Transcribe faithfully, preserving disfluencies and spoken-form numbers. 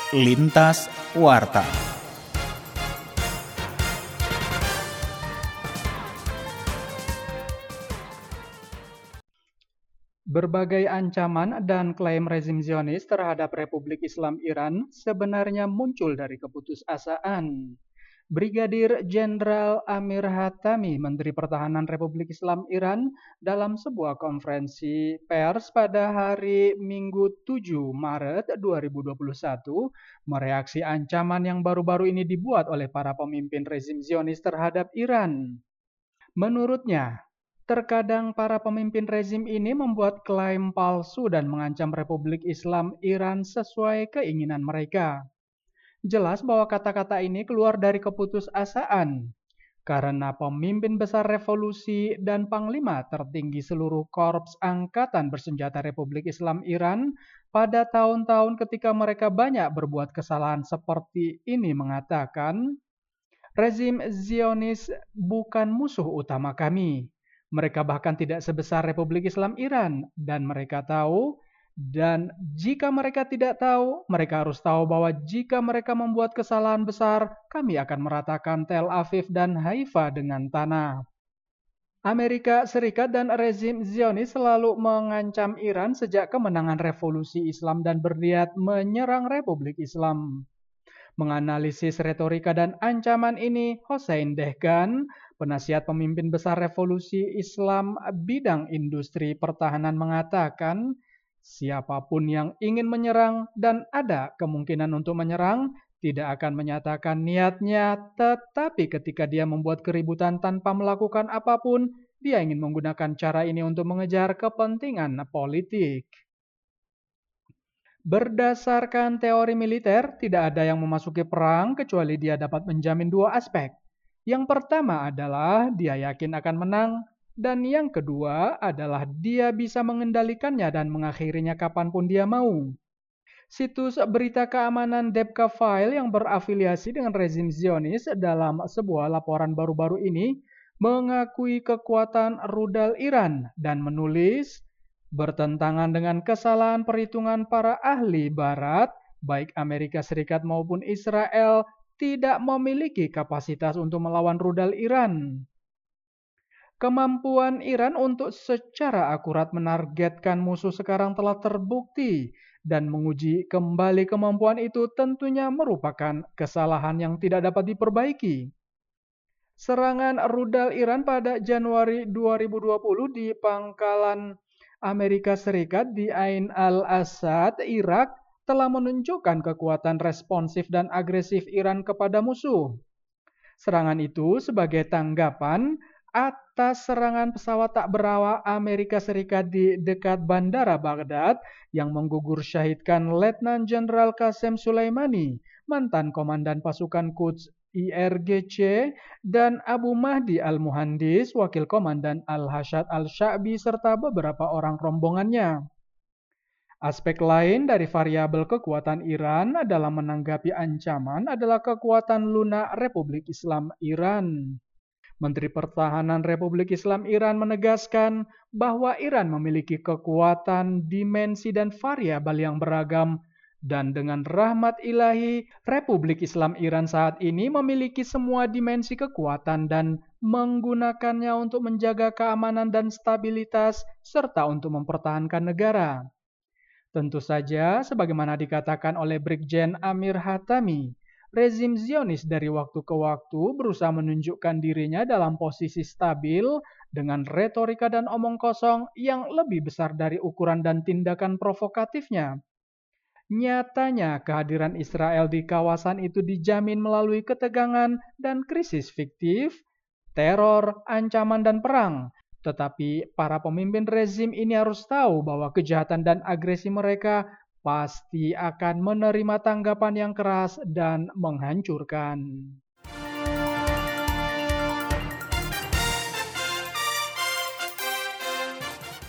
Lintas Warta. Berbagai ancaman dan klaim rezim Zionis terhadap Republik Islam Iran sebenarnya muncul dari keputusasaan. Brigadir Jenderal Amir Hatami, Menteri Pertahanan Republik Islam Iran, dalam sebuah konferensi pers pada hari Minggu tujuh Maret dua ribu dua puluh satu mereaksi ancaman yang baru-baru ini dibuat oleh para pemimpin rezim Zionis terhadap Iran. Menurutnya, terkadang para pemimpin rezim ini membuat klaim palsu dan mengancam Republik Islam Iran sesuai keinginan mereka. Jelas bahwa kata-kata ini keluar dari keputusasaan, karena pemimpin besar revolusi dan panglima tertinggi seluruh korps angkatan bersenjata Republik Islam Iran pada tahun-tahun ketika mereka banyak berbuat kesalahan seperti ini mengatakan, rezim Zionis bukan musuh utama kami. Mereka bahkan tidak sebesar Republik Islam Iran, dan mereka tahu, dan jika mereka tidak tahu, mereka harus tahu bahwa jika mereka membuat kesalahan besar, kami akan meratakan Tel Aviv dan Haifa dengan tanah. Amerika Serikat dan rezim Zionis selalu mengancam Iran sejak kemenangan revolusi Islam dan berniat menyerang Republik Islam. Menganalisis retorika dan ancaman ini, Hossein Dehgan, penasihat pemimpin besar revolusi Islam bidang industri pertahanan mengatakan, siapapun yang ingin menyerang dan ada kemungkinan untuk menyerang, tidak akan menyatakan niatnya, tetapi ketika dia membuat keributan tanpa melakukan apapun, dia ingin menggunakan cara ini untuk mengejar kepentingan politik. Berdasarkan teori militer, tidak ada yang memasuki perang kecuali dia dapat menjamin dua aspek. Yang pertama adalah dia yakin akan menang, dan yang kedua adalah dia bisa mengendalikannya dan mengakhirinya kapanpun dia mau. Situs berita keamanan Debka File yang berafiliasi dengan rezim Zionis dalam sebuah laporan baru-baru ini mengakui kekuatan rudal Iran dan menulis, bertentangan dengan kesalahan perhitungan para ahli Barat, baik Amerika Serikat maupun Israel, tidak memiliki kapasitas untuk melawan rudal Iran. Kemampuan Iran untuk secara akurat menargetkan musuh sekarang telah terbukti, dan menguji kembali kemampuan itu tentunya merupakan kesalahan yang tidak dapat diperbaiki. Serangan rudal Iran pada Januari dua ribu dua puluh di pangkalan Amerika Serikat di Ain al-Assad, Irak, telah menunjukkan kekuatan responsif dan agresif Iran kepada musuh. Serangan itu sebagai tanggapan atas serangan pesawat tak berawak Amerika Serikat di dekat Bandara Baghdad yang menggugur syahidkan Letnan Jenderal Qasem Soleimani, mantan komandan pasukan Quds I R G C, dan Abu Mahdi al-Muhandis, wakil komandan al-Hashad al-Sha'bi, serta beberapa orang rombongannya. Aspek lain dari variabel kekuatan Iran dalam menanggapi ancaman adalah kekuatan lunak Republik Islam Iran. Menteri Pertahanan Republik Islam Iran menegaskan bahwa Iran memiliki kekuatan, dimensi, dan variabel yang beragam, dan dengan rahmat ilahi, Republik Islam Iran saat ini memiliki semua dimensi kekuatan dan menggunakannya untuk menjaga keamanan dan stabilitas, serta untuk mempertahankan negara. Tentu saja, sebagaimana dikatakan oleh Brigjen Amir Hatami, rezim Zionis dari waktu ke waktu berusaha menunjukkan dirinya dalam posisi stabil dengan retorika dan omong kosong yang lebih besar dari ukuran dan tindakan provokatifnya. Nyatanya, kehadiran Israel di kawasan itu dijamin melalui ketegangan dan krisis fiktif, teror, ancaman, dan perang. Tetapi para pemimpin rezim ini harus tahu bahwa kejahatan dan agresi mereka pasti akan menerima tanggapan yang keras dan menghancurkan.